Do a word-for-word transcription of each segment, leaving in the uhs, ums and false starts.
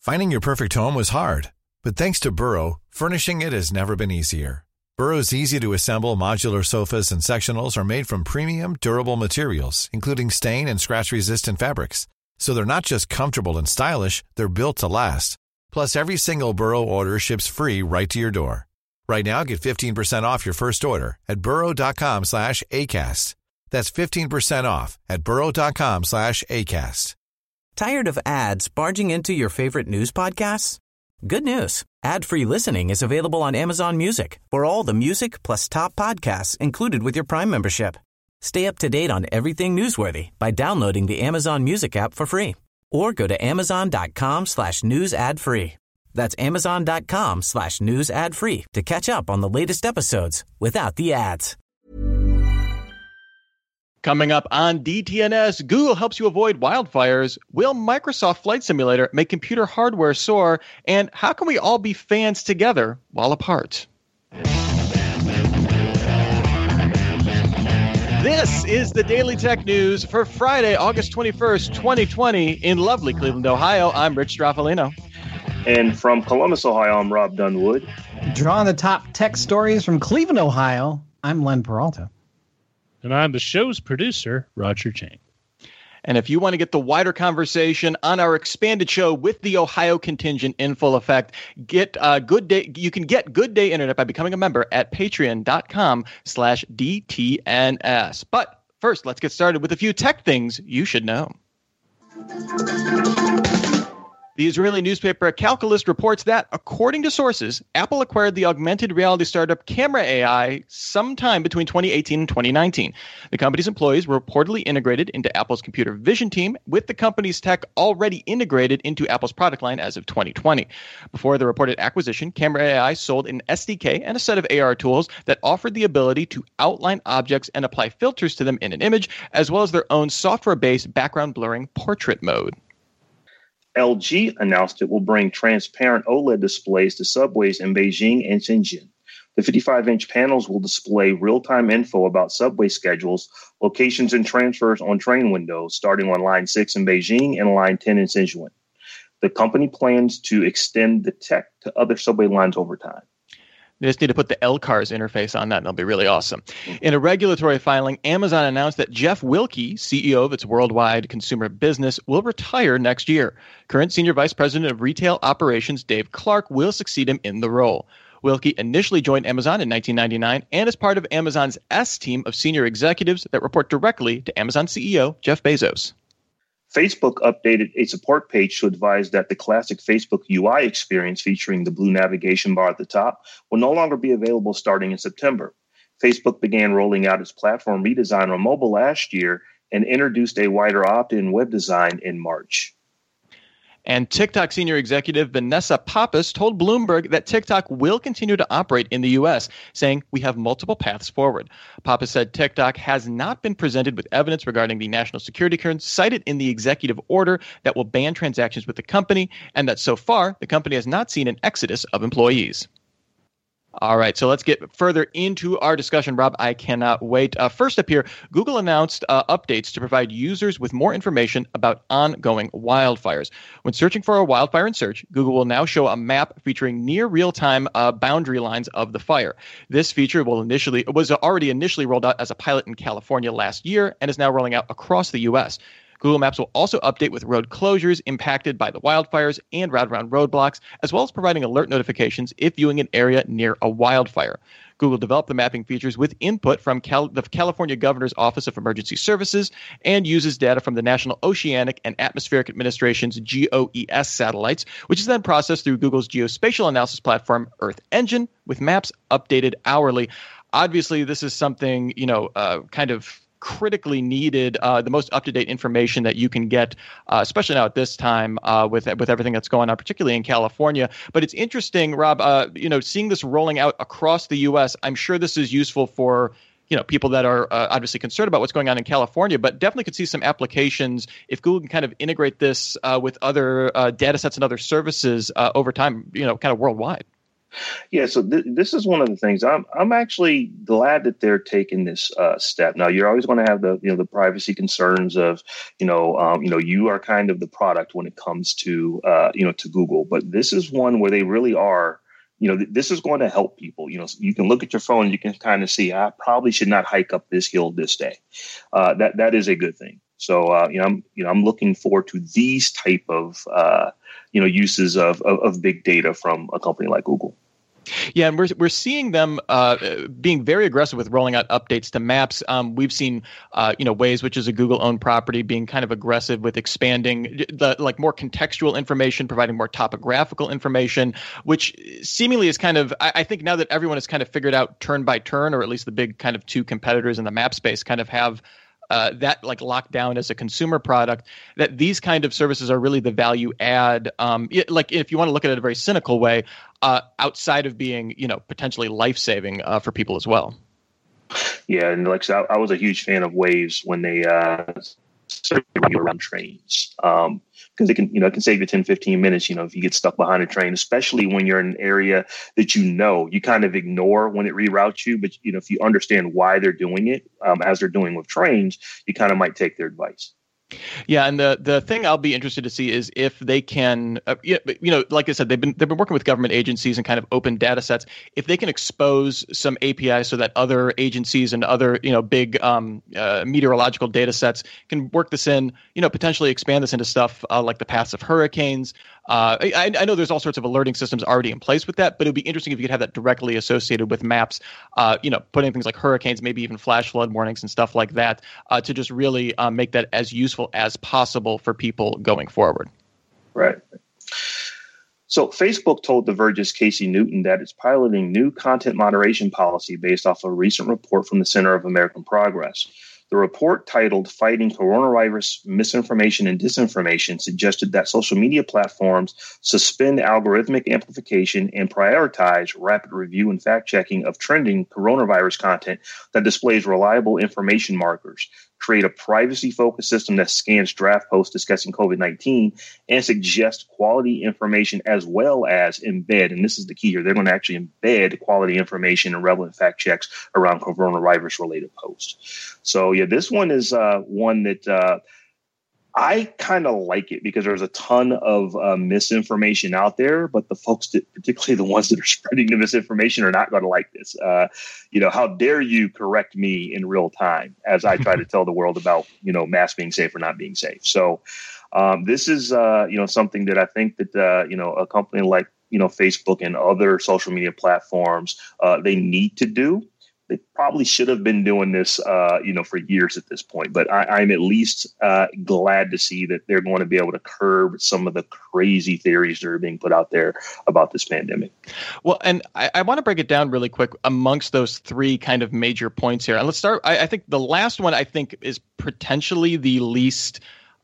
Finding your perfect home was hard, but thanks to Burrow, furnishing it has never been easier. Burrow's easy-to-assemble modular sofas and sectionals are made from premium, durable materials, including stain and scratch-resistant fabrics. So they're not just comfortable and stylish, they're built to last. Plus, every single Burrow order ships free right to your door. Right now, get fifteen percent off your first order at burrow.com slash ACAST. That's fifteen percent off at burrow.com slash ACAST. Tired of ads barging into your favorite news podcasts? Good news. Ad-free listening is available on Amazon Music for all the music plus top podcasts included with your Prime membership. Stay up to date on everything newsworthy by downloading the Amazon Music app for free or go to amazon.com slash news ad free. That's amazon.com slash news ad free to catch up on the latest episodes without the ads. Coming up on D T N S, Google helps you avoid wildfires. Will Microsoft Flight Simulator make computer hardware soar? And how can we all be fans together while apart? This is the Daily Tech News for Friday, August twenty-first, twenty twenty in lovely Cleveland, Ohio. I'm Rich Straffolino. And from Columbus, Ohio, I'm Rob Dunwood. Drawing the top tech stories from Cleveland, Ohio, I'm Len Peralta. And I'm the show's producer, Roger Chang. And if you want to get the wider conversation on our expanded show with the Ohio contingent in full effect, get uh, Good Day. You can get Good Day Internet by becoming a member at patreon.com slash DTNS. But first, let's get started with a few tech things you should know. The Israeli newspaper Calculist reports that, according to sources, Apple acquired the augmented reality startup Camera A I sometime between twenty eighteen and twenty nineteen. The company's employees were reportedly integrated into Apple's computer vision team, with the company's tech already integrated into Apple's product line as of twenty twenty. Before the reported acquisition, Camera A I sold an S D K and a set of A R tools that offered the ability to outline objects and apply filters to them in an image, as well as their own software-based background blurring portrait mode. L G announced it will bring transparent OLED displays to subways in Beijing and Shenzhen. The fifty-five inch panels will display real-time info about subway schedules, locations, and transfers on train windows, starting on Line six in Beijing and Line ten in Shenzhen. The company plans to extend the tech to other subway lines over time. They just need to put the L-Cars interface on that, and it'll be really awesome. In a regulatory filing, Amazon announced that Jeff Wilke, C E O of its worldwide consumer business, will retire next year. Current Senior Vice President of Retail Operations Dave Clark will succeed him in the role. Wilke initially joined Amazon in nineteen ninety-nine and is part of Amazon's S team of senior executives that report directly to Amazon C E O Jeff Bezos. Facebook updated a support page to advise that the classic Facebook U I experience featuring the blue navigation bar at the top will no longer be available starting in September. Facebook began rolling out its platform redesign on mobile last year and introduced a wider opt-in web design in March. And TikTok senior executive Vanessa Pappas told Bloomberg that TikTok will continue to operate in the U S, saying, "We have multiple paths forward." Pappas said TikTok has not been presented with evidence regarding the national security clearance cited in the executive order that will ban transactions with the company, and that so far, the company has not seen an exodus of employees. All right, so let's get further into our discussion, Rob. I cannot wait. Uh, first up here, Google announced uh, updates to provide users with more information about ongoing wildfires. When searching for a wildfire in Search, Google will now show a map featuring near real-time uh, boundary lines of the fire. This feature will initially was already initially rolled out as a pilot in California last year and is now rolling out across the U S. Google Maps will also update with road closures impacted by the wildfires and route around roadblocks, as well as providing alert notifications if viewing an area near a wildfire. Google developed the mapping features with input from Cal- the California Governor's Office of Emergency Services and uses data from the National Oceanic and Atmospheric Administration's G O E S satellites, which is then processed through Google's geospatial analysis platform, Earth Engine, with maps updated hourly. Obviously, this is something, you know, uh, kind of critically needed, uh, the most up-to-date information that you can get, uh, especially now at this time uh, with with everything that's going on, particularly in California. But it's interesting, Rob, uh, you know, seeing this rolling out across the U S, I'm sure this is useful for, you know, people that are uh, obviously concerned about what's going on in California, but definitely could see some applications if Google can kind of integrate this uh, with other uh, data sets and other services uh, over time, you know, kind of worldwide. Yeah, so th- this is one of the things I'm I'm actually glad that they're taking this uh, step. Now, you're always going to have the you know the privacy concerns of you know um, you know you are kind of the product when it comes to uh, you know to Google, but this is one where they really are. You know, th- this is going to help people. You know, you can look at your phone and you can kind of see I probably should not hike up this hill this day. Uh, that that is a good thing. So uh, you know, I'm you know I'm looking forward to these type of uh, you know uses of, of of big data from a company like Google. Yeah, and we're we're seeing them uh, being very aggressive with rolling out updates to Maps. Um, we've seen, uh, you know, Waze, which is a Google-owned property, being kind of aggressive with expanding the like more contextual information, providing more topographical information, which seemingly is kind of, I, I think now that everyone has kind of figured out turn by turn, or at least the big kind of two competitors in the map space kind of have Uh, that like locked down as a consumer product, that these kind of services are really the value add. Um, it, like if you want to look at it in a very cynical way, uh, outside of being, you know, potentially life-saving uh, for people as well. Yeah, and like so I, I was a huge fan of Waze when they uh, started running around trains. Um, because it can, you know, it can save you ten, fifteen minutes, you know, if you get stuck behind a train, especially when you're in an area that you know, you kind of ignore when it reroutes you. But, you know, if you understand why they're doing it, um, as they're doing with trains, you kind of might take their advice. Yeah, and the the thing I'll be interested to see is if they can, uh, you know, like I said, they've been they've been working with government agencies and kind of open data sets. If they can expose some A P Is so that other agencies and other, you know, big um, uh, meteorological data sets can work this in, you know, potentially expand this into stuff uh, like the paths of hurricanes. Uh, I, I know there's all sorts of alerting systems already in place with that, but it would be interesting if you could have that directly associated with Maps, uh, you know, putting things like hurricanes, maybe even flash flood warnings and stuff like that, uh, to just really uh, make that as useful as possible for people going forward. Right. So Facebook told The Verge's Casey Newton that it's piloting new content moderation policy based off a recent report from the Center of American Progress. The report, titled Fighting Coronavirus Misinformation and Disinformation, suggested that social media platforms suspend algorithmic amplification and prioritize rapid review and fact-checking of trending coronavirus content that displays reliable information markers, create a privacy-focused system that scans draft posts discussing COVID nineteen, and suggest quality information as well as embed, and this is the key here, they're going to actually embed quality information and relevant fact checks around coronavirus-related posts. So, yeah, this one is uh, one that uh, I kind of like it because there's a ton of uh, misinformation out there, but the folks that, particularly the ones that are spreading the misinformation, are not going to like this. Uh, you know, how dare you correct me in real time as I try to tell the world about, you know, masks being safe or not being safe. So um, this is, uh, you know, something that I think that, uh, you know, a company like, you know, Facebook and other social media platforms, uh, they need to do. They probably should have been doing this, uh, you know, for years at this point. But I, I'm at least uh, glad to see that they're going to be able to curb some of the crazy theories that are being put out there about this pandemic. Well, and I, I want to break it down really quick amongst those three kind of major points here. And let's start. I, I think the last one I think is potentially the least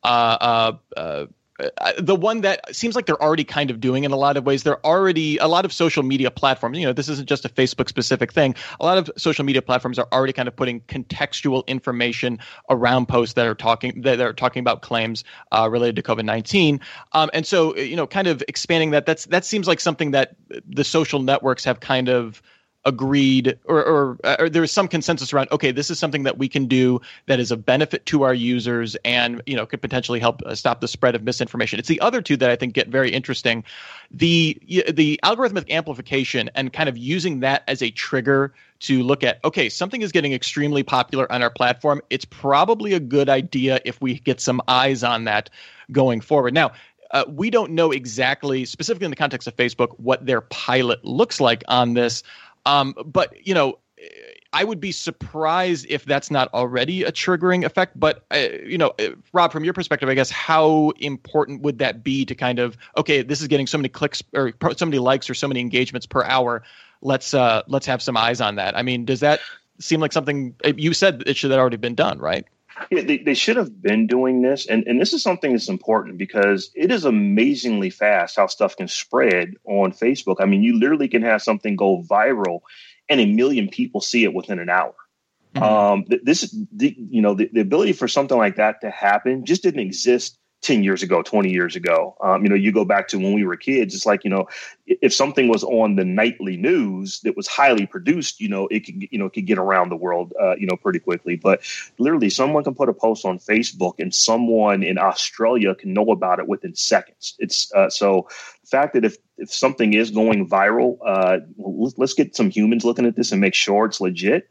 uh, uh, uh, Uh, the one that seems like they're already kind of doing in a lot of ways. They're already a lot of social media platforms. You know, this isn't just a Facebook specific thing. A lot of social media platforms are already kind of putting contextual information around posts that are talking that are talking about claims uh, related to COVID nineteen. Um, and so, you know, kind of expanding that. That's that seems like something that the social networks have kind of agreed or, or, or there is some consensus around, okay, this is something that we can do that is a benefit to our users and, you know, could potentially help uh, stop the spread of misinformation. It's the other two that I think get very interesting. The, the algorithmic amplification and kind of using that as a trigger to look at, okay, something is getting extremely popular on our platform. It's probably a good idea if we get some eyes on that going forward. Now, Uh, we don't know exactly, specifically in the context of Facebook, what their pilot looks like on this. Um, but, you know, I would be surprised if that's not already a triggering effect. But, uh, you know, Rob, from your perspective, I guess, how important would that be to kind of, okay, this is getting so many clicks or so many likes or so many engagements per hour. Let's uh, let's have some eyes on that. I mean, does that seem like something you said it should have already been done, right? Yeah, they, they should have been doing this. And, and this is something that's important because it is amazingly fast how stuff can spread on Facebook. I mean, you literally can have something go viral and a million people see it within an hour. Mm-hmm. Um, this, the, you know, the, the ability for something like that to happen just didn't exist ten years ago, twenty years ago. Um, you know, you go back to when we were kids, it's like, you know, if something was on the nightly news that was highly produced, you know, it could, you know, could get around the world, uh, you know, pretty quickly. But literally someone can put a post on Facebook and someone in Australia can know about it within seconds. It's uh, so the fact that if, if something is going viral, uh, let's, let's get some humans looking at this and make sure it's legit.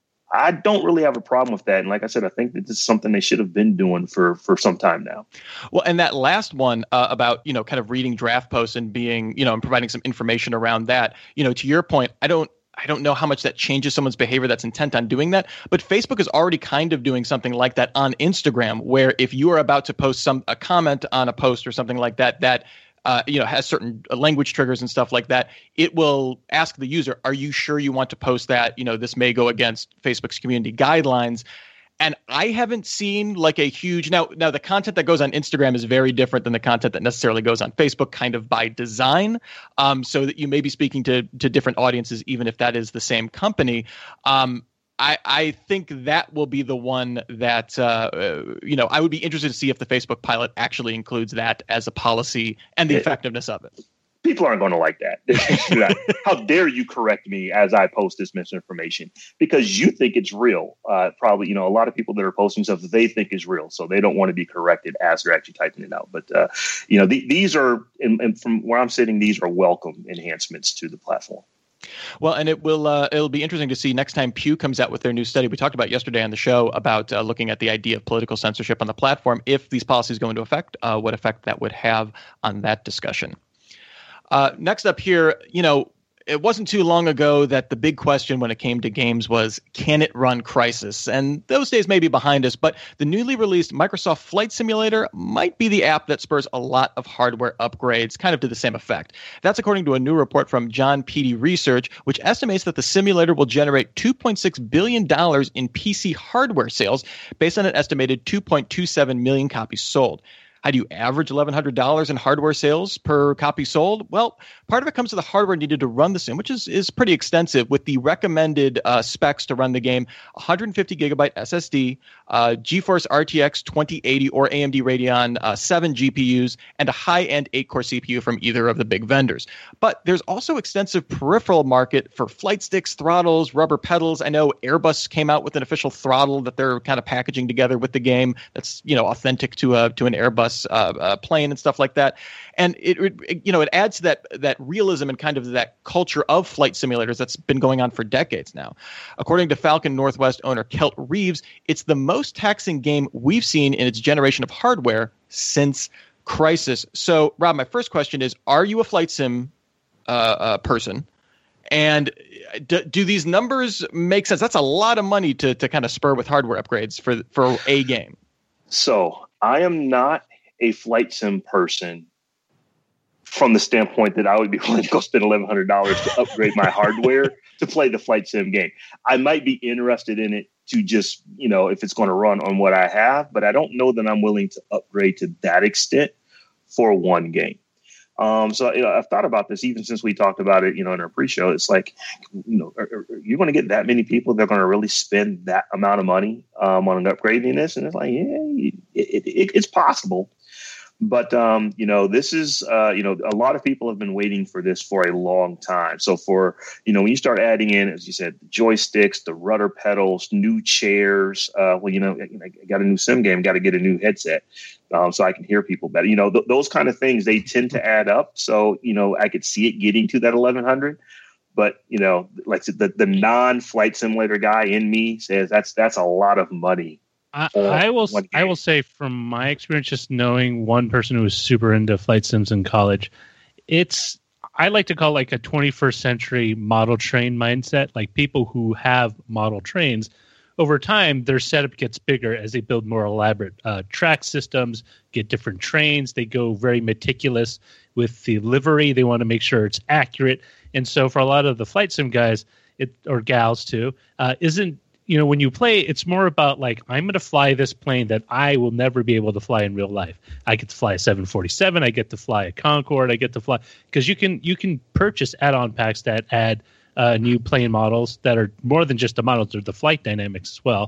I don't really have a problem with that. And like I said, I think that this is something they should have been doing for, for some time now. Well, and that last one uh, about, you know, kind of reading draft posts and being, you know, and providing some information around that, you know, to your point, I don't, I don't know how much that changes someone's behavior that's intent on doing that, but Facebook is already kind of doing something like that on Instagram, where if you are about to post some a comment on a post or something like that, that Uh, you know, has certain language triggers and stuff like that, it will ask the user, are you sure you want to post that? You know, this may go against Facebook's community guidelines. And I haven't seen like a huge now. Now, the content that goes on Instagram is very different than the content that necessarily goes on Facebook, kind of by design. Um, so that you may be speaking to to different audiences, even if that is the same company. Um, I, I think that will be the one that, uh, you know, I would be interested to see if the Facebook pilot actually includes that as a policy and the effectiveness of it. People aren't going to like that. How dare you correct me as I post this misinformation because you think it's real. Uh, probably, you know, a lot of people that are posting stuff that they think is real, so they don't want to be corrected as they're actually typing it out. But, uh, you know, the, these are, and, and from where I'm sitting, these are welcome enhancements to the platform. Well, and it will uh, it'll be interesting to see next time Pew comes out with their new study. We talked about yesterday on the show about uh, looking at the idea of political censorship on the platform. If these policies go into effect, uh, what effect that would have on that discussion. Uh, next up here, you know, it wasn't too long ago that the big question when it came to games was, can it run Crysis? And those days may be behind us, but the newly released Microsoft Flight Simulator might be the app that spurs a lot of hardware upgrades, kind of to the same effect. That's according to a new report from John Petey Research, which estimates that the simulator will generate two point six billion dollars in P C hardware sales based on an estimated two point two seven million copies sold. How do you average eleven hundred dollars in hardware sales per copy sold? Well, part of it comes to the hardware needed to run the sim, which is, is pretty extensive with the recommended uh, specs to run the game: one hundred fifty gigabyte S S D, uh, GeForce R T X twenty eighty or A M D Radeon uh, seven G P Us, and a high-end eight-core C P U from either of the big vendors. But there's also extensive peripheral market for flight sticks, throttles, rubber pedals. I know Airbus came out with an official throttle that they're kind of packaging together with the game that's, you know, authentic to a to an Airbus Uh, uh, plane and stuff like that, and it, it you know it adds to that that realism and kind of that culture of flight simulators that's been going on for decades now. According to Falcon Northwest owner Kelt Reeves, it's the most taxing game we've seen in its generation of hardware since Crysis. So, Rob, my first question is: are you a flight sim uh, uh, person? And do, do these numbers make sense? That's a lot of money to to kind of spur with hardware upgrades for for a game. So I am not a flight sim person from the standpoint that I would be willing to go spend eleven hundred dollars to upgrade my hardware to play the flight sim game. I might be interested in it to just, you know, if it's going to run on what I have, but I don't know that I'm willing to upgrade to that extent for one game. Um, so, you know, I've thought about this even since we talked about it, you know, in our pre-show. It's like, you know, are, are you're going to get that many people that are going to really spend that amount of money um, on upgrading this? And it's like, yeah, it, it, it's possible. But, um, you know, this is, uh, you know, a lot of people have been waiting for this for a long time. So for, you know, when you start adding in, as you said, the joysticks, the rudder pedals, new chairs, uh, well, you know, I got a new sim game, got to get a new headset um, so I can hear people better. You know, th- those kind of things, they tend to add up. So, you know, I could see it getting to that eleven hundred. But, you know, like the, the non-flight simulator guy in me says that's that's a lot of money. I, I will I will say from my experience, just knowing one person who was super into flight sims in college, it's I like to call it like a twenty-first century model train mindset. Like people who have model trains, over time their setup gets bigger as they build more elaborate uh, track systems, get different trains. They go very meticulous with the livery. They want to make sure it's accurate. And so for a lot of the flight sim guys, it or gals too, uh, isn't you know, when you play, it's more about like, I'm going to fly this plane that I will never be able to fly in real life. I get to fly a seven forty-seven. I get to fly a Concorde. I get to fly because you can you can purchase add-on packs that add uh, new plane models that are more than just the models, they're the flight dynamics as well.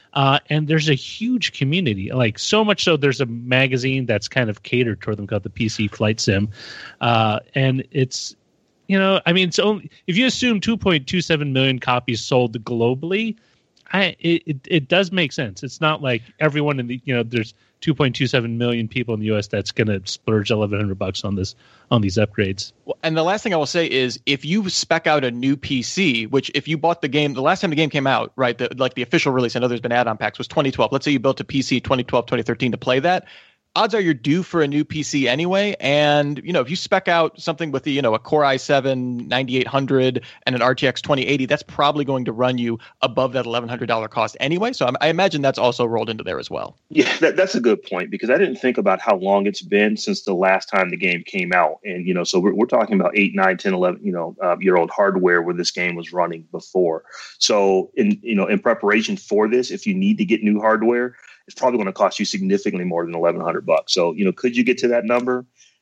Uh, and there's a huge community, like so much so there's a magazine that's kind of catered toward them called the P C Flight Sim. Uh, and it's, you know, I mean, it's only, if you assume two point two seven million copies sold globally, I, it, it, it does make sense. It's not like everyone in the, you know, there's two point two seven million people in the U S that's going to splurge eleven hundred bucks on this, on these upgrades. Well, and the last thing I will say is if you spec out a new P C, which if you bought the game, the last time the game came out, right, the, like the official release, I know there's been add-on packs, was twenty twelve. Let's say you built a P C twenty twelve, twenty thirteen to play that. Odds are you're due for a new P C anyway. And, you know, if you spec out something with, the, you know, a Core i seven ninety-eight hundred and an R T X twenty eighty, that's probably going to run you above that eleven hundred dollars cost anyway. So I, I imagine that's also rolled into there as well. Yeah, that, that's a good point, because I didn't think about how long it's been since the last time the game came out. And, you know, so we're, we're talking about eight, nine, ten, eleven, you know, uh, year old hardware where this game was running before. So in, you know, in preparation for this, if you need to get new hardware, it's probably going to cost you significantly more than eleven hundred bucks. So, you know, could you get to that number?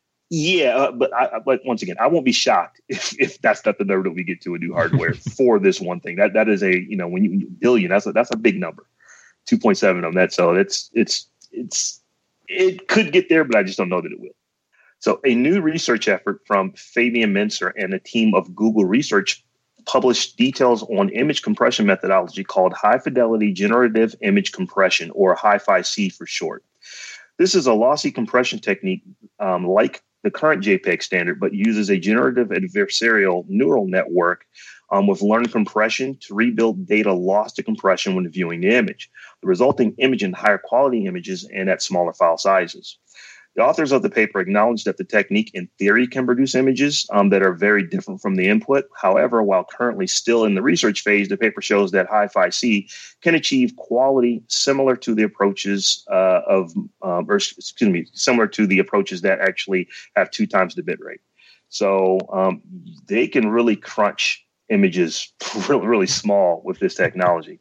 Yeah, uh, but I, but once again, I won't be shocked if, if that's not the number that we get to a new hardware for this one thing. That that is a, you know, when you, when you billion, that's a, that's a big number, two point seven of that. So it's it's it's it could get there, but I just don't know that it will. So a new research effort from Fabian Menser and a team of Google Research published details on image compression methodology called High Fidelity Generative Image Compression, or Hi Fi C for short. This is a lossy compression technique um, like the current JPEG standard, but uses a generative adversarial neural network um, with learned compression to rebuild data lost to compression when viewing the image. The resulting image in higher quality images and at smaller file sizes. The authors of the paper acknowledge that the technique in theory can produce images um, that are very different from the input. However, while currently still in the research phase, the paper shows that Hi Fi C can achieve quality similar to the approaches uh, of, um, or excuse me, similar to the approaches that actually have two times the bit rate. So um, they can really crunch images really, really small with this technology.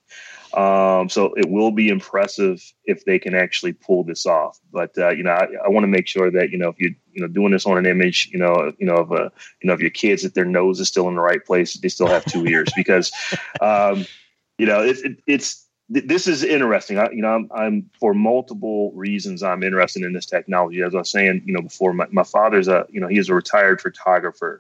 Um, so it will be impressive if they can actually pull this off. But, uh, you know, I, I want to make sure that, you know, if you're, you know, doing this on an image, you know, you know, of a, you know, of your kids, that their nose is still in the right place, they still have two ears, because, um, you know, it's, it, it's, this is interesting. I, you know, I'm, I'm for multiple reasons, I'm interested in this technology. As I was saying, you know, before, my, my father's a, you know, he is a retired photographer.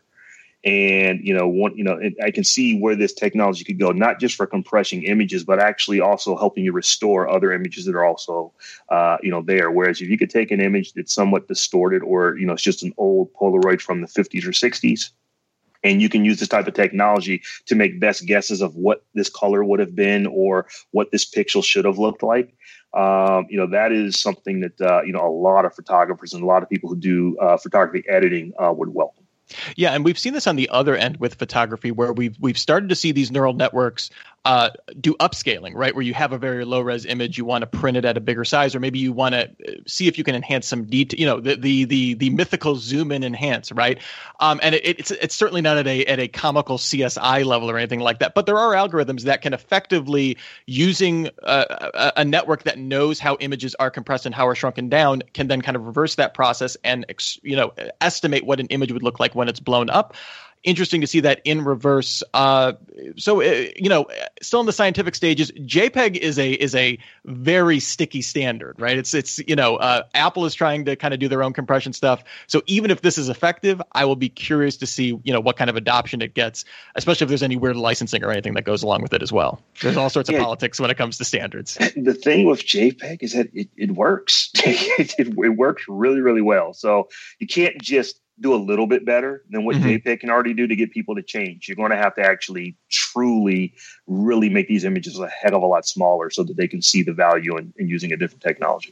And, you know, one, you know, I can see where this technology could go, not just for compressing images, but actually also helping you restore other images that are also, uh, you know, there. Whereas if you could take an image that's somewhat distorted, or, you know, it's just an old Polaroid from the fifties or sixties, and you can use this type of technology to make best guesses of what this color would have been or what this pixel should have looked like. Um, you know, that is something that, uh, you know, a lot of photographers and a lot of people who do uh, photography editing uh, would welcome. Yeah, and we've seen this on the other end with photography, where we've we've started to see these neural networks uh, do upscaling, right? Where you have a very low res image, you want to print it at a bigger size, or maybe you want to see if you can enhance some detail. You know, the the the the mythical zoom in enhance, right? Um, and it, it's it's certainly not at a at a comical C S I level or anything like that. But there are algorithms that can effectively, using a, a, a network that knows how images are compressed and how are shrunken down, can then kind of reverse that process and you know estimate what an image would look like when it's blown up. Interesting to see that in reverse. Uh, so, uh, you know, still in the scientific stages, JPEG is a is a very sticky standard, right? It's, it's you know, uh, Apple is trying to kind of do their own compression stuff. So even if this is effective, I will be curious to see, you know, what kind of adoption it gets, especially if there's any weird licensing or anything that goes along with it as well. There's all sorts of yeah. politics when it comes to standards. The thing with JPEG is that it, it works. it, it, it works really, really well. So you can't just do a little bit better than what mm-hmm. JPEG can already do to get people to change. You're going to have to actually truly, really make these images a heck of a lot smaller so that they can see the value in, in using a different technology.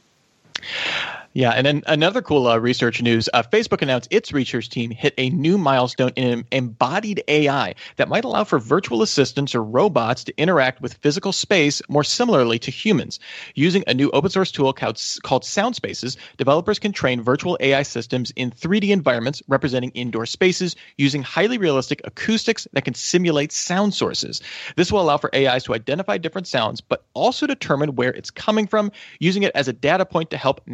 Yeah, and then another cool uh, research news, uh, Facebook announced its research team hit a new milestone in embodied A I that might allow for virtual assistants or robots to interact with physical space more similarly to humans. Using a new open source tool called, called SoundSpaces, developers can train virtual A I systems in three D environments representing indoor spaces using highly realistic acoustics that can simulate sound sources. This will allow for A Is to identify different sounds, but also determine where it's coming from, using it as a data point to help navigate a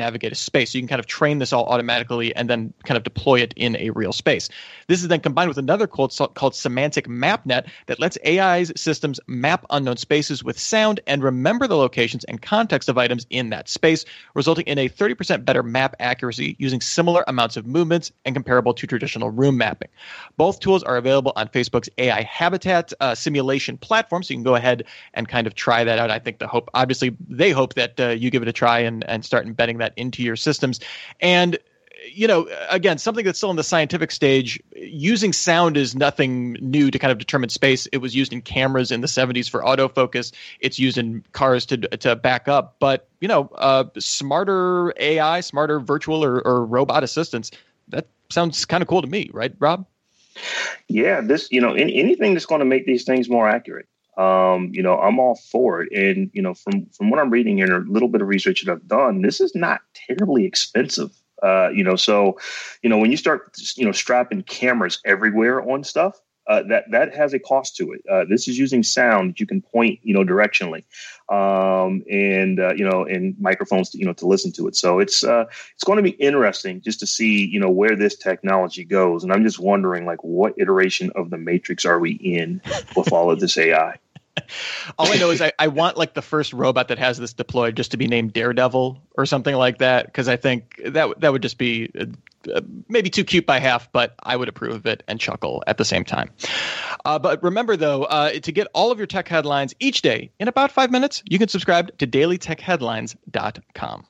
space. So you can kind of train this all automatically and then kind of deploy it in a real space. This is then combined with another called, called Semantic MapNet that lets A I's systems map unknown spaces with sound and remember the locations and context of items in that space, resulting in a thirty percent better map accuracy using similar amounts of movements and comparable to traditional room mapping. Both tools are available on Facebook's A I Habitat uh, simulation platform, so you can go ahead and kind of try that out. I think the hope, obviously, they hope that uh, you give it a try and, and start embedding that into your systems. And you know, again, something that's still in the scientific stage, using sound is nothing new to kind of determine space. It was used in cameras in the seventies for autofocus. It's used in cars to to back up. But, you know, uh, smarter A I, smarter virtual or, or robot assistants, that sounds kind of cool to me, right, Rob? Yeah, this, you know, in, anything that's going to make these things more accurate. Um, you know, I'm all for it. And, you know, from, from what I'm reading here and a little bit of research that I've done, this is not terribly expensive. Uh, you know, so, you know, when you start, you know, strapping cameras everywhere on stuff, uh, that that has a cost to it. Uh, this is using sound that you can point, you know, directionally, um, and uh, you know, and microphones, to, you know, to listen to it. So it's uh, it's going to be interesting just to see, you know, where this technology goes. And I'm just wondering, like, what iteration of the Matrix are we in with all of this A I? All I know is I, I want like the first robot that has this deployed just to be named Daredevil or something like that, because I think that that would just be uh, maybe too cute by half, but I would approve of it and chuckle at the same time. Uh, but remember, though, uh, to get all of your tech headlines each day in about five minutes, you can subscribe to daily tech headlines dot com.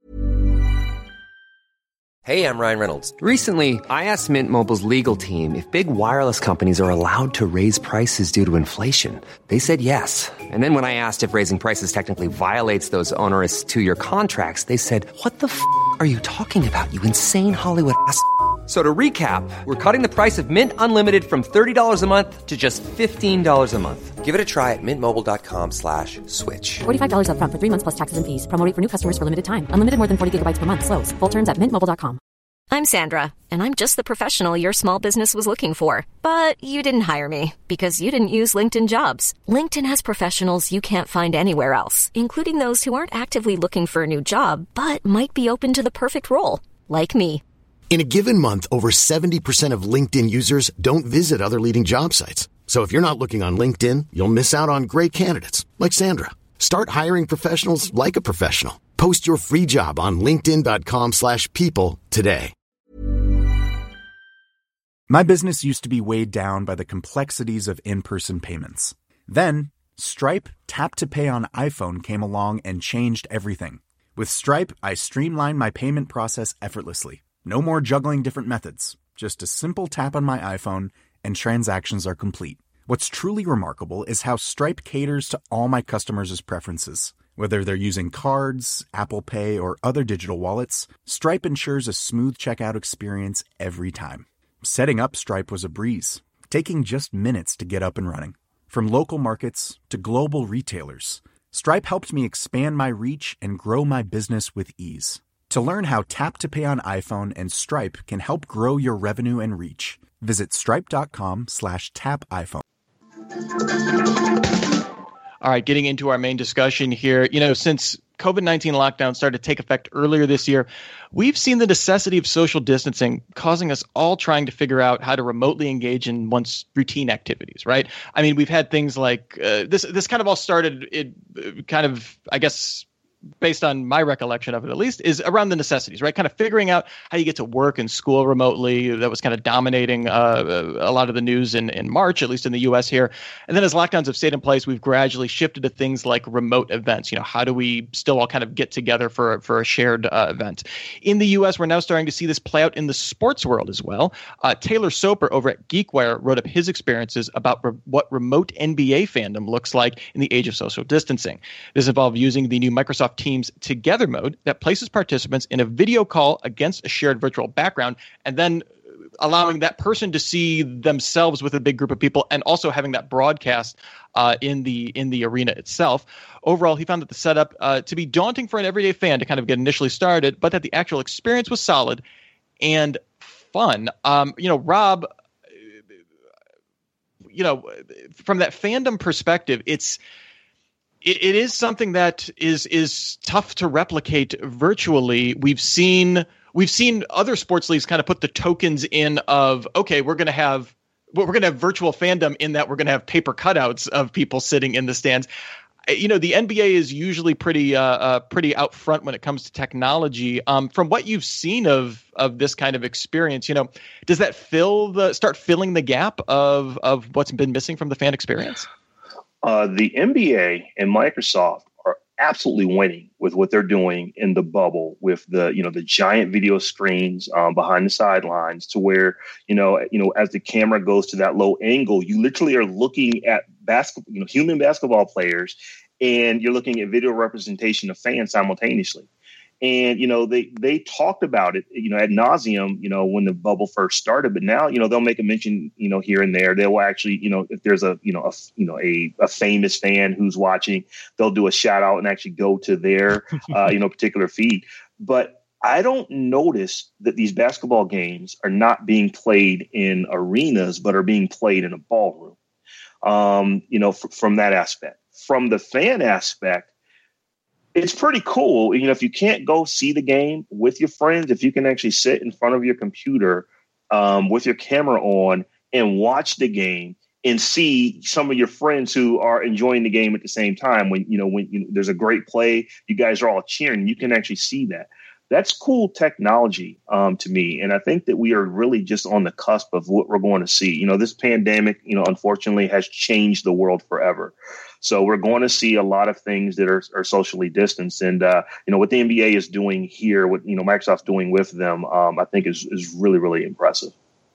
Hey, I'm Ryan Reynolds. Recently, I asked Mint Mobile's legal team if big wireless companies are allowed to raise prices due to inflation. They said yes. And then when I asked if raising prices technically violates those onerous two-year contracts, they said, what the f*** are you talking about, you insane Hollywood ass f- So to recap, we're cutting the price of Mint Unlimited from thirty dollars a month to just fifteen dollars a month. Give it a try at mintmobile.com slash switch. forty-five dollars up front for three months plus taxes and fees. Promo rate for new customers for limited time. Unlimited more than forty gigabytes per month. Slows full terms at mint mobile dot com. I'm Sandra, and I'm just the professional your small business was looking for. But you didn't hire me because you didn't use LinkedIn Jobs. LinkedIn has professionals you can't find anywhere else, including those who aren't actively looking for a new job, but might be open to the perfect role, like me. In a given month, over seventy percent of LinkedIn users don't visit other leading job sites. So if you're not looking on LinkedIn, you'll miss out on great candidates like Sandra. Start hiring professionals like a professional. Post your free job on linkedin.com slash people today. My business used to be weighed down by the complexities of in-person payments. Then, Stripe Tap to Pay on iPhone came along and changed everything. With Stripe, I streamlined my payment process effortlessly. No more juggling different methods. Just a simple tap on my iPhone and transactions are complete. What's truly remarkable is how Stripe caters to all my customers' preferences. Whether they're using cards, Apple Pay, or other digital wallets, Stripe ensures a smooth checkout experience every time. Setting up Stripe was a breeze, taking just minutes to get up and running. From local markets to global retailers, Stripe helped me expand my reach and grow my business with ease. To learn how Tap to Pay on iPhone and Stripe can help grow your revenue and reach, visit stripe.com slash tap iPhone. All right, getting into our main discussion here. You know, since COVID nineteen lockdown started to take effect earlier this year, we've seen the necessity of social distancing causing us all trying to figure out how to remotely engage in one's routine activities, right? I mean, we've had things like uh, this. This kind of all started, it uh, kind of, I guess, based on my recollection of it at least, is around the necessities, right? Kind of figuring out how you get to work and school remotely. That was kind of dominating uh, a lot of the news in, in March, at least in the U S here. And then as lockdowns have stayed in place, we've gradually shifted to things like remote events. You know, how do we still all kind of get together for, for a shared uh, event? In the U S, we're now starting to see this play out in the sports world as well. Uh, Taylor Soper over at GeekWire wrote up his experiences about re- what remote N B A fandom looks like in the age of social distancing. This involved using the new Microsoft Teams Together mode that places participants in a video call against a shared virtual background, and then allowing that person to see themselves with a big group of people, and also having that broadcast uh, in the in the arena itself. Overall, he found that the setup uh, to be daunting for an everyday fan to kind of get initially started, but that the actual experience was solid and fun. Um, you know, Rob, you know, from that fandom perspective, it's it, it is something that is is tough to replicate virtually. We've seen we've seen other sports leagues kind of put the tokens in of, okay, we're going to have we're going to have virtual fandom in that we're going to have paper cutouts of people sitting in the stands. You know, the N B A is usually pretty uh, uh, pretty out front when it comes to technology. Um, from what you've seen of of this kind of experience, you know, does that fill the start filling the gap of of what's been missing from the fan experience? Uh, the N B A and Microsoft are absolutely winning with what they're doing in the bubble with the, you know, the giant video screens um, behind the sidelines, to where, you know, you know, as the camera goes to that low angle, you literally are looking at basketball, you know, human basketball players, and you're looking at video representation of fans simultaneously. And, you know, they they talked about it, you know, ad nauseum, you know, when the bubble first started. But now, you know, they'll make a mention, you know, here and there. They will actually, you know, if there's a, you know, a, you know, a, a famous fan who's watching, they'll do a shout out and actually go to their, uh, you know, particular feed. But I don't notice that these basketball games are not being played in arenas, but are being played in a ballroom, um, you know, f- from that aspect. From the fan aspect, it's pretty cool. You know, if you can't go see the game with your friends, if you can actually sit in front of your computer um, with your camera on and watch the game and see some of your friends who are enjoying the game at the same time, when, you know, when you know, there's a great play, you guys are all cheering, you can actually see that. That's cool technology um, to me. And I think that we are really just on the cusp of what we're going to see. You know, this pandemic, you know, unfortunately has changed the world forever. So we're going to see a lot of things that are, are socially distanced. And, uh, you know, what the N B A is doing here, what, you know, Microsoft's doing with them, um, I think is, is really, really impressive.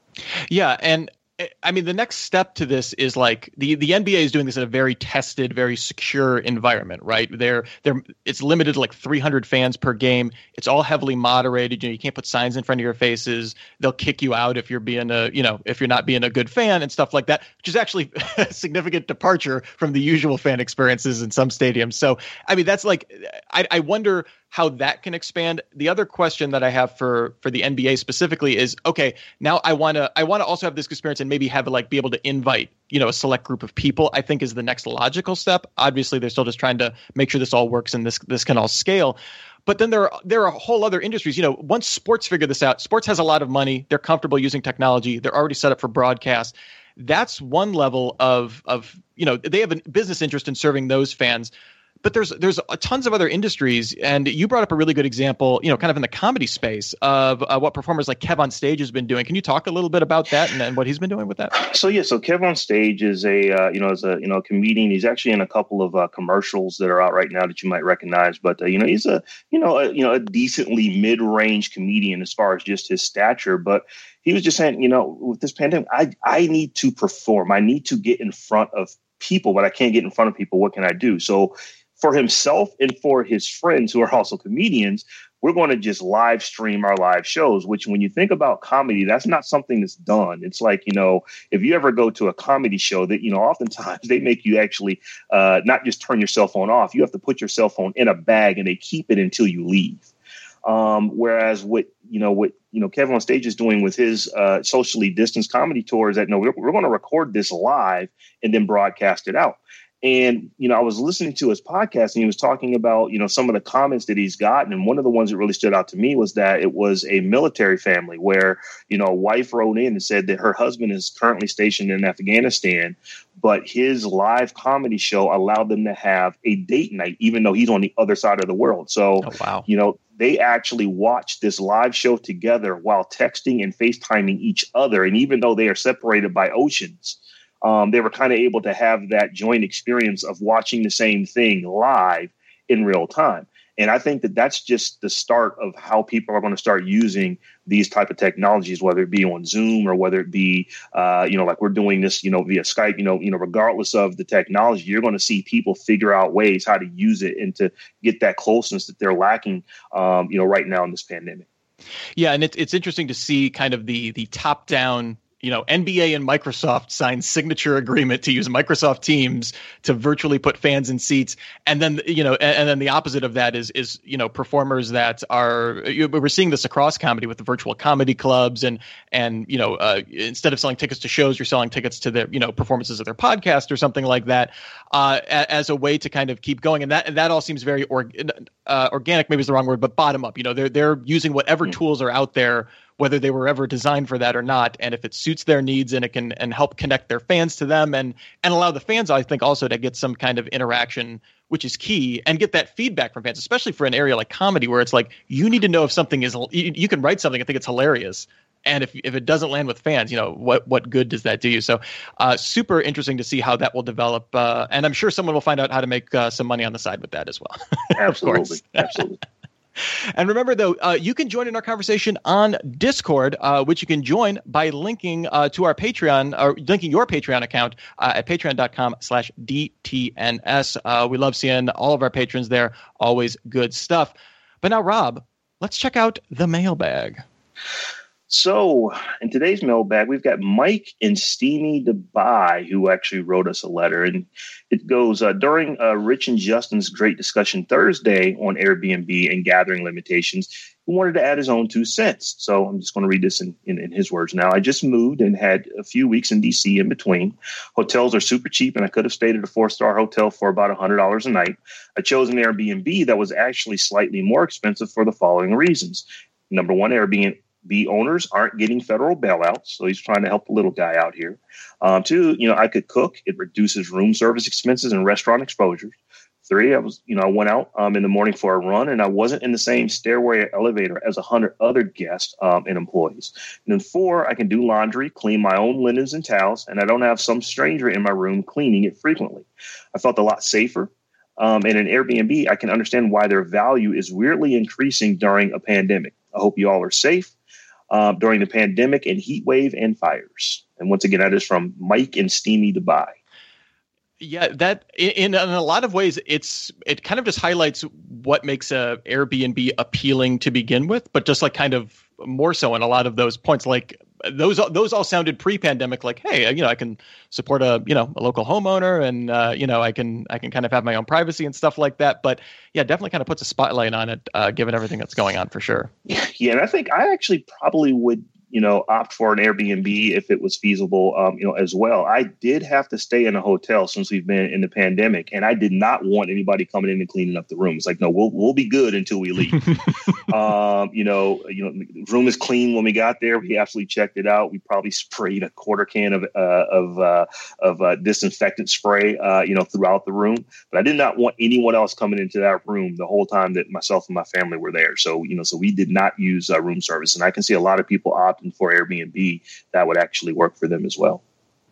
Yeah. And I mean, the next step to this is like the, the N B A is doing this in a very tested, very secure environment, right? They're they're it's limited to like three hundred fans per game. It's all heavily moderated. You know, you can't put signs in front of your faces. They'll kick you out if you're being a, you know, if you're not being a good fan and stuff like that, which is actually a significant departure from the usual fan experiences in some stadiums. So, I mean, that's like, I, I wonder how that can expand. The other question that I have for for the N B A specifically is, okay, now I want to I want to also have this experience and maybe have like be able to invite, you know, a select group of people. I think is the next logical step. Obviously, they're still just trying to make sure this all works and this this can all scale. But then there are there are whole other industries. You know, once sports figure this out, sports has a lot of money. They're comfortable using technology. They're already set up for broadcast. That's one level of of you know, they have a business interest in serving those fans. But there's there's a tons of other industries, and you brought up a really good example, you know, kind of in the comedy space of uh, what performers like Kev on Stage has been doing. Can you talk a little bit about that and, and what he's been doing with that? So yeah, so Kev on Stage is a uh, you know is a you know comedian. He's actually in a couple of uh, commercials that are out right now that you might recognize. But uh, you know he's a you know a, you know a decently mid-range comedian as far as just his stature. But he was just saying, you know, with this pandemic, I I need to perform. I need to get in front of people, but I can't get in front of people. What can I do? So for himself and for his friends who are also comedians, we're going to just live stream our live shows, which when you think about comedy, that's not something that's done. It's like, you know, if you ever go to a comedy show that, you know, oftentimes they make you actually uh, not just turn your cell phone off. You have to put your cell phone in a bag and they keep it until you leave. Um, whereas what, you know, what, you know, Kevin on Stage is doing with his uh, socially distanced comedy tour is that, no, we're, we're going to record this live and then broadcast it out. And, you know, I was listening to his podcast and he was talking about, you know, some of the comments that he's gotten. And one of the ones that really stood out to me was that it was a military family where, you know, a wife wrote in and said that her husband is currently stationed in Afghanistan, but his live comedy show allowed them to have a date night, even though he's on the other side of the world. So, oh, wow. you know, they actually watched this live show together while texting and FaceTiming each other. And even though they are separated by oceans, Um, they were kind of able to have that joint experience of watching the same thing live in real time. And I think that that's just the start of how people are going to start using these type of technologies, whether it be on Zoom or whether it be, uh, you know, like we're doing this, you know, via Skype, you know, you know, regardless of the technology, you're going to see people figure out ways how to use it and to get that closeness that they're lacking, um, you know, right now in this pandemic. Yeah. And it, it's interesting to see kind of the the top down you know, N B A and Microsoft signed signature agreement to use Microsoft Teams to virtually put fans in seats. And then, you know, and, and then the opposite of that is, is, you know, performers that are, you, we're seeing this across comedy with the virtual comedy clubs and, and, you know, uh, instead of selling tickets to shows, you're selling tickets to their, you know, performances of their podcast or something like that, uh, as a way to kind of keep going. And that, that all seems very or, uh, organic, maybe is the wrong word, but bottom up, you know, they're, they're using whatever mm. tools are out there, whether they were ever designed for that or not. And if it suits their needs and it can and help connect their fans to them and and allow the fans, I think, also to get some kind of interaction, which is key, and get that feedback from fans, especially for an area like comedy where it's like you need to know if something is you, you can write something and think it's hilarious. And if if it doesn't land with fans, you know, what what good does that do you? So uh, super interesting to see how that will develop. Uh, and I'm sure someone will find out how to make uh, some money on the side with that as well. Absolutely. Absolutely. And remember, though, uh, you can join in our conversation on Discord, uh, which you can join by linking uh, to our Patreon, or linking your Patreon account uh, at patreon.com slash DTNS. Uh, we love seeing all of our patrons there. Always good stuff. But now, Rob, let's check out the mailbag. So in today's mailbag, we've got Mike in Steamy Dubai, who actually wrote us a letter. And it goes, uh, during uh, Rich and Justin's great discussion Thursday on Airbnb and gathering limitations, he wanted to add his own two cents. So I'm just going to read this in, in, in his words now. I just moved and had a few weeks in D C in between. Hotels are super cheap, and I could have stayed at a four-star hotel for about one hundred dollars a night. I chose an Airbnb that was actually slightly more expensive for the following reasons. Number one, Airbnb The owners aren't getting federal bailouts, so he's trying to help the little guy out here. Um, two, you know, I could cook. It reduces room service expenses and restaurant exposures. Three, I was, you know, I went out um, in the morning for a run, and I wasn't in the same stairway or elevator as a hundred other guests um, and employees. And then four, I can do laundry, clean my own linens and towels, and I don't have some stranger in my room cleaning it frequently. I felt a lot safer. Um, and in Airbnb, I can understand why their value is weirdly increasing during a pandemic. I hope you all are safe. Uh, during the pandemic and heat wave and fires. And once again, that is from Mike in Steamy Dubai. Yeah, that in, in a lot of ways, it's it kind of just highlights what makes a Airbnb appealing to begin with, but just like kind of more so in a lot of those points, like those those all sounded pre-pandemic, like, hey, you know, I can support a you know a local homeowner, and uh, you know, I can I can kind of have my own privacy and stuff like that. But yeah, definitely kind of puts a spotlight on it, uh, given everything that's going on for sure. Yeah, and I think I actually probably would, you know, opt for an Airbnb if it was feasible, um, you know, as well. I did have to stay in a hotel since we've been in the pandemic, and I did not want anybody coming in and cleaning up the room. It's like, no, we'll we'll be good until we leave. um, you know, you know, the room is clean when we got there. We absolutely checked it out. We probably sprayed a quarter can of uh, of uh, of uh, disinfectant spray, uh, you know, throughout the room. But I did not want anyone else coming into that room the whole time that myself and my family were there. So, you know, so we did not use uh, room service, and I can see a lot of people opt for Airbnb that would actually work for them as well.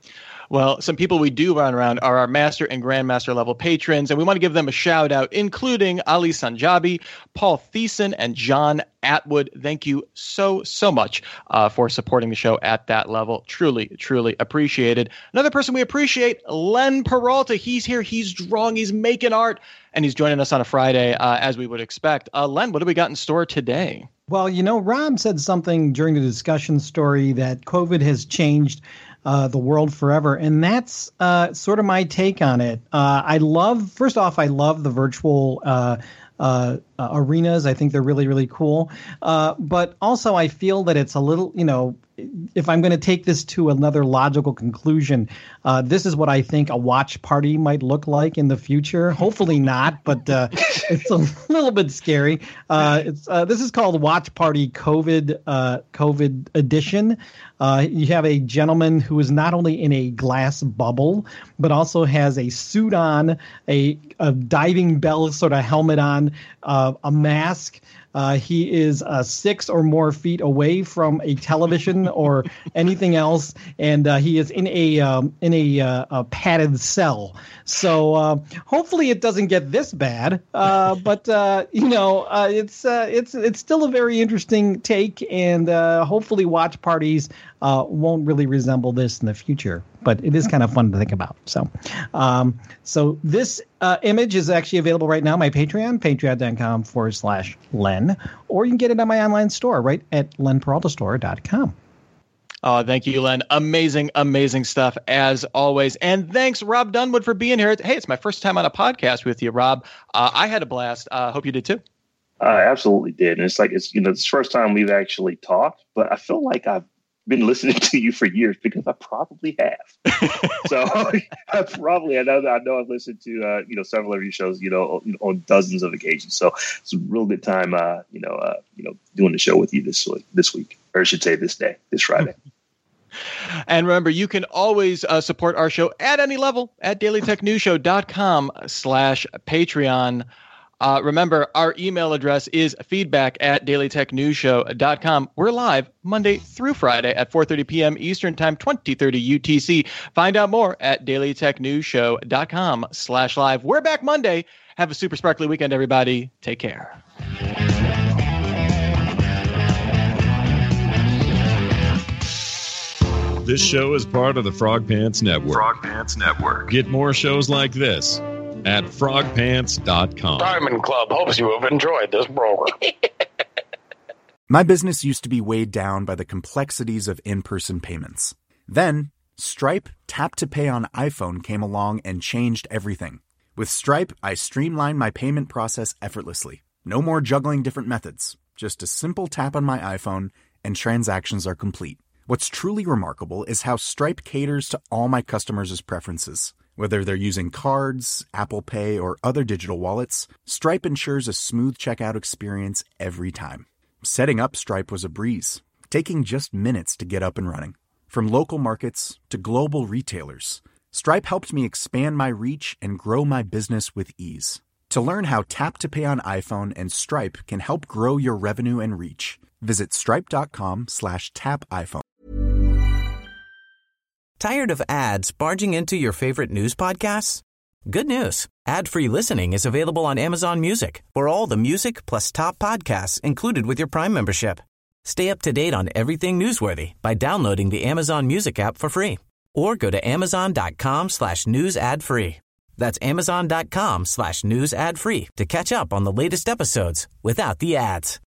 Well, some people we do run around are our master and grandmaster level patrons, and we want to give them a shout out, including Ali Sanjabi, Paul Thiessen, and John Atwood. Thank you so, so much uh, for supporting the show at that level. Truly, truly appreciated. Another person we appreciate, Len Peralta. He's here. He's drawing. He's making art, and he's joining us on a Friday, uh, as we would expect. Uh, Len, what do we got in store today? Well, you know, Rob said something during the discussion story that COVID has changed uh, the world forever. And that's uh, sort of my take on it. Uh, I love, first off, I love the virtual uh, uh, uh, arenas. I think they're really, really cool. Uh, but also I feel that it's a little, you know, if I'm going to take this to another logical conclusion, uh, this is what I think a watch party might look like in the future. Hopefully not, but uh, it's a little bit scary. Uh, it's uh, this is called Watch Party COVID uh, COVID Edition. Uh, you have a gentleman who is not only in a glass bubble, but also has a suit on, a, a diving bell sort of helmet on, uh, a mask. Uh, he is uh, six or more feet away from a television or anything else, and uh, he is in a um, in a, uh, a padded cell. So uh, hopefully it doesn't get this bad. Uh, but uh, you know, uh, it's uh, it's it's still a very interesting take, and uh, hopefully watch parties uh, won't really resemble this in the future. But it is kind of fun to think about. So, um, so this uh, image is actually available right now on my Patreon, patreon.com forward slash Len, or you can get it on my online store right at len peralta store dot com. Oh, thank you, Len. Amazing, amazing stuff as always. And thanks, Rob Dunwood, for being here. Hey, it's my first time on a podcast with you, Rob. Uh, I had a blast. I uh, hope you did too. I absolutely did. And it's like, it's, you know, it's the first time we've actually talked, but I feel like I've been listening to you for years because I probably have. So I probably, I know that I know I've listened to, uh, you know, several of your shows, you know, on, on dozens of occasions. So it's a real good time, uh, you know, uh, you know, doing the show with you this week, this week, or I should say this day, this Friday. And remember, you can always uh, support our show at any level at dailytechnewsshow.com slash Patreon. Uh, remember, our email address is feedback at dailytechnewsshow dot com. We're live Monday through Friday at four thirty p.m. Eastern Time, twenty thirty U T C. Find out more at dailytechnewsshow.com slash live. We're back Monday. Have a super sparkly weekend, everybody. Take care. This show is part of the Frog Pants Network. Frog Pants Network. Get more shows like this at frog pants dot com. Diamond Club hopes you have enjoyed this program. My business used to be weighed down by the complexities of in-person payments. Then, Stripe Tap to Pay on iPhone came along and changed everything. With Stripe, I streamlined my payment process effortlessly. No more juggling different methods. Just a simple tap on my iPhone and transactions are complete. What's truly remarkable is how Stripe caters to all my customers' preferences. Whether they're using cards, Apple Pay, or other digital wallets, Stripe ensures a smooth checkout experience every time. Setting up Stripe was a breeze, taking just minutes to get up and running. From local markets to global retailers, Stripe helped me expand my reach and grow my business with ease. To learn how Tap to Pay on iPhone and Stripe can help grow your revenue and reach, visit stripe.com slash tap iPhone. Tired of ads barging into your favorite news podcasts? Good news. Ad-free listening is available on Amazon Music for all the music plus top podcasts included with your Prime membership. Stay up to date on everything newsworthy by downloading the Amazon Music app for free or go to amazon.com slash news ad free. That's amazon.com slash news ad free to catch up on the latest episodes without the ads.